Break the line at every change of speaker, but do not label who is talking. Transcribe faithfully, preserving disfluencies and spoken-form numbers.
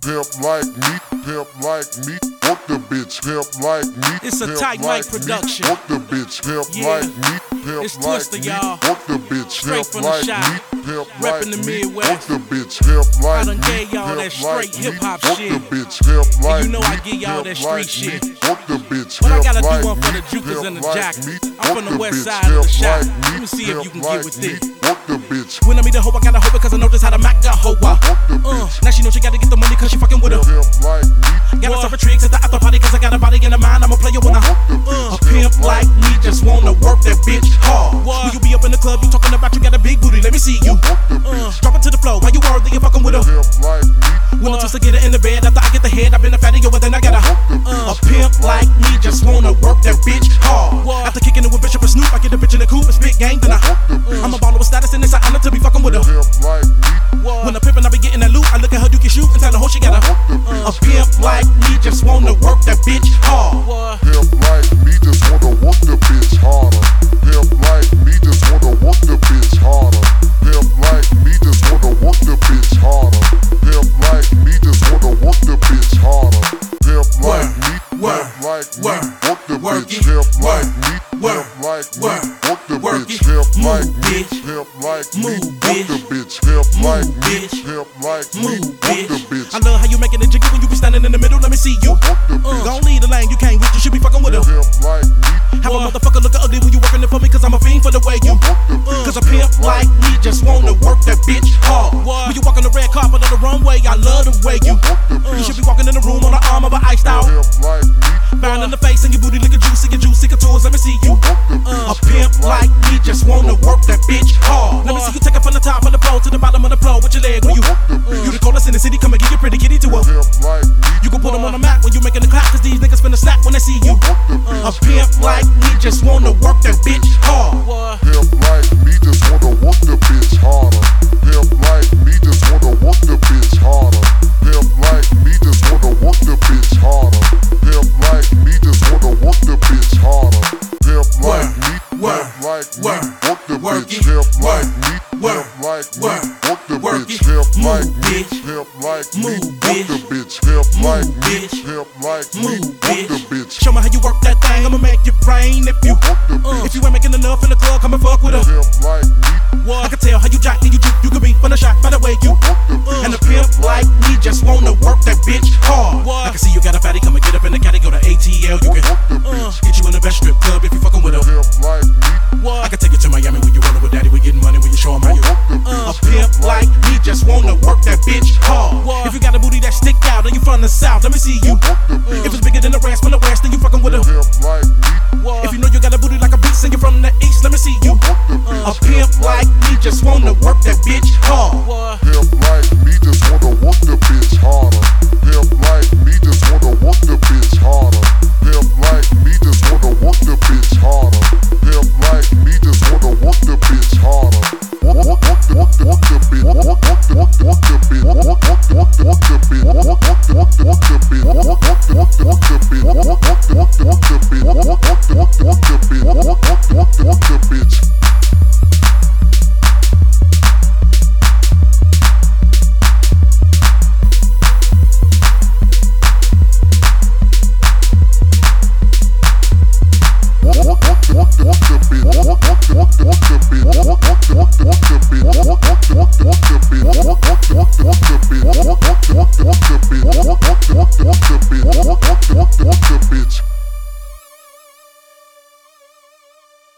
pimp like me, pimp like me. Work the bitch, pimp like me.
It's a tight mic production.
Work the bitch, pimp
Yeah.
like me, pimp
It's
like
Twister,
me.
y'all.
Work the bitch,
Straight
pimp
from the
like
shop.
me, pimp
Reppin'
like
the
me.
Midwest.
Work the bitch, pimp like
I done
me,
gave y'all that
pimp like
straight
me.
hip-hop
Work
shit.
the bitch, pimp like
you know
me,
I give y'all
pimp
that street
like
shit.
me. Work the bitch,
But I
pimp
gotta do
like
one for
me,
the jukers
pimp
and the
like
jocks.
me.
I'm
Work
from the
the
west
bitch,
side of the
pimp
shop.
like
Let
me,
me see if you
pimp
can get
like
with
me.
this.
Work the bitch,
When I meet a hoe, I gotta hoe because I know just how to Mac a hoe. Uh, now she know she gotta get the money cause she fucking with her.
pimp like me.
Gotta serve her tricks at the after party cause I got a body in the mind. I'm a player when I uh, a pimp like me just wanna work that bitch hard. When you be up in the club, you talking about you got a big booty, let me see you. Uh, drop it to the floor, why you worthy, you fucking with her.
Pimp like me.
When I'm supposed to get her in the bed, after I get the head, I've been a fatty, yo, but then I got a uh, a pimp like me just wanna work that bitch hard. After kicking it with Bishop and Snoop, I get the bitch in the coupe, it's big game, then I uh, I'm a baller with status and it's an honor to be fucking with her.
Pimp like me.
When I pimp and I be getting that loot, I look at her, you can shoot and tell the hoe she got a uh, a pimp like me just wanna work that bitch hard.
Pimp like me just wanna work the bitch harder. Pimp like me just wanna work the bitch harder. Pimp like me just wanna work the bitch harder. Pimp like me just wanna work the bitch harder. Pimp like me, pimp like me, work the bitch. Pimp like me, pimp like me, work the bitch. Pimp like me, pimp like me, work the bitch. Pimp like me, pimp like me, work the bitch.
I love how you making it jiggy when you be standing in the middle. Let me see you. Uh, don't lead the lane, you can't reach. You should be fucking with her.
Pimp like me.
Have a motherfucker look ugly when you working it for me, cause I'm a fiend for the way you. Uh, cause a pimp like me just wanna work that bitch hard. When you walk on the red carpet of the runway, I love the way you. Uh, you should be walking in the room on the arm of an iced out.
Pimp like me.
Found in the face and your booty looking juicy, your juicy contours. Let me see you. Uh, a pimp like me just wanna work that bitch hard. Let me see you take it from the top of the pole to the bottom of the floor with your leg. When you, uh, you the coolest in the city, come and get your pretty kitty to her.
Pimp like me.
You can put them on the map when you making the clap, cause these niggas finna snap when they see you. Uh, a pimp like me just wanna work that bitch hard.
Pimp like me just wanna work the bitch harder. Pimp like me just wanna work the bitch harder. Pimp like me just wanna work the bitch harder. Pimp like me just wanna work the bitch harder. Pimp like me, pimp like me, work the bitch. Pimp like me, pimp like me, work the bitch. Pimp like me, pimp like me, work the bitch. Pimp like me, pimp like me, work the bitch.
Show me how you work that thing, I'ma make it rain. If you, uh, if you ain't making enough in the club, come and fuck with her.
Pimp like me.
I can tell how you jock and you juke, you could be from the shot by the way you. Uh, and a pimp like me just wanna work that bitch hard. I can see you got a fatty, come and get up in the caddy, go to A T L. You can uh, get you in the best strip club if you fucking with her.
Pimp like me.
I can take you to Miami when you rollin' with daddy, we getting money when you show 'em how you. Uh, a pimp like me just wanna work that bitch hard. If you got a booty that stick out and you from the south, let me see you. If it's bigger than the rest from the west, then you fucking with her.
Pimp like me.
If you know you got a booty like a beast and you're from the east, let me see you. Uh, a pimp like me just wanna work that bitch hard.
Pimp